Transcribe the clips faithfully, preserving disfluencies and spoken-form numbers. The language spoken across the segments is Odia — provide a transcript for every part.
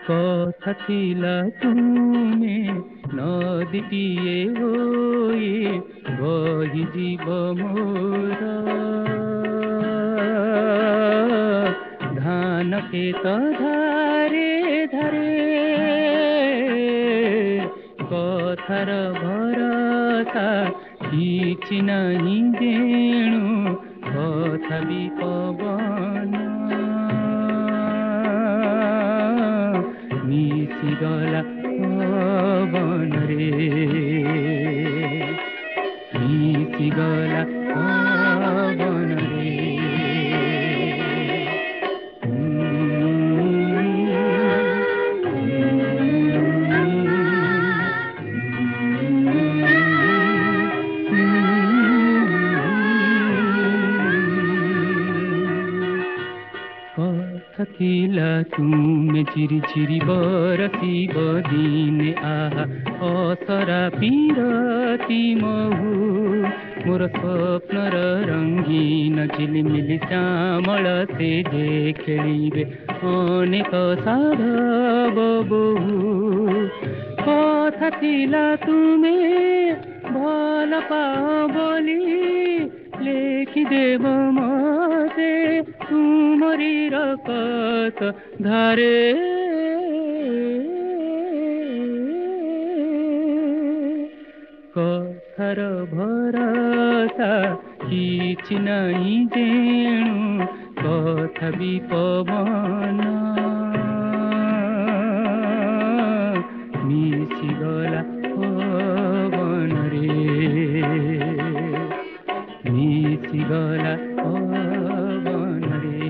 କଥା ଥିଲା ତୁମେ ନଦୀଟିଏ ହୋଇ ବହିଯିବ ମୋର ଧାନ କ୍ଷେତ ଧାରେ ଧାରେ କଥାର ଭରସା କିଛି ନାହିଁ ଯେଣୁ କଥା ବି ପବନ ମିଶିଗଲା ପବନରେ ମିଶିଗଲା ପବନରେ ଥିଲା ତୁମେ ଚିରି ଚିରି ବରସିବ ଦିନେ ଆହା ଅସରା ପିରତି ମହୁ ମୋର ସ୍ୱପ୍ନର ରଙ୍ଗୀନ ଝିଲିମିଲି ଶ୍ୟାମଳ ସେ ଯେ ଖେଳିବେ ଅନେକ ସାଧବ ବହୁ କଥା ଥିଲା ତୁମେ ଭଲ ପାଅ ବୋଲି ଲେଖିଦେବ ମତେ ତୁମରି ରକତ ଧାରେ କଥାର ଭରସା କିଛି ନାହିଁ ଯେଣୁ କଥା ବି ପବନ ମିଶିଗଲା ପବନରେ ମିଶିଗଲା ପବନରେ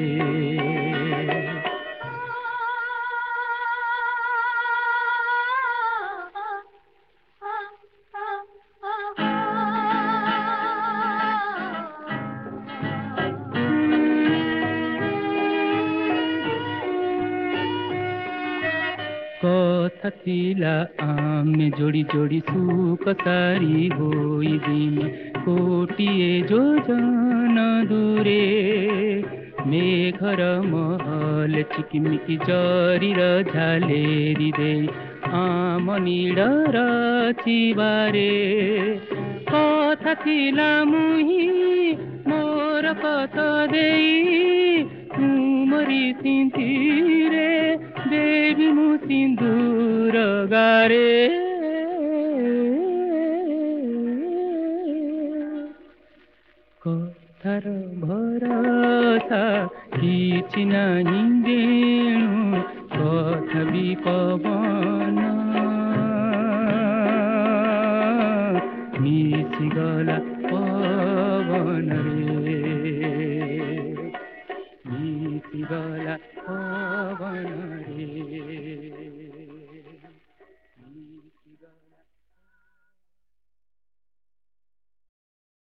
କଥା ଥିଲା ଆମେ ଯୋଡ଼ି ଯୋଡ଼ି ସୁଖ ସାରି ହୋଇ ଦିନେ କୋଟିଏ ଯୋଜନ ଦୂରେ ମେଘର ମହଲ ଚିକିମିକି ଜରିର ଝାଲେରି ଦେଇ ଆମ ନୀଡ଼ର ଚିବାରେ କଥା ଥିଲା ମୁହିଁ ମୋର କତ ଦେଇ ତୁମରି ସିନ୍ଥିରେ ଦେବି ମୁଁ ସିନ୍ଦୁର ଗାରେ କଥାର ଭରସା କିଛି ନାହିଁ ଯେଣୁ କଥା ବି ପବନ ମିଶିଗଲା ପବନରେ ମିଶିଗଲା ପବନ